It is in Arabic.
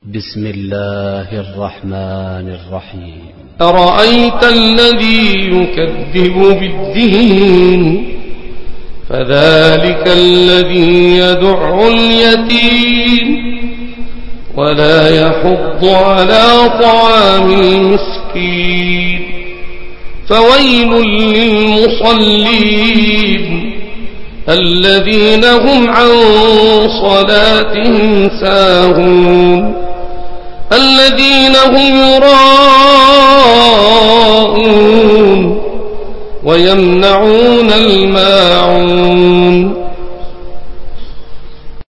بسم الله الرحمن الرحيم. أرأيت الذي يكذب بالدين فذلك الذي يدع اليتيم ولا يحض على طعام المسكين فويل للمصلين الذين هم عن صلاتهم ساهون الذين هم يراءون ويمنعون الماعون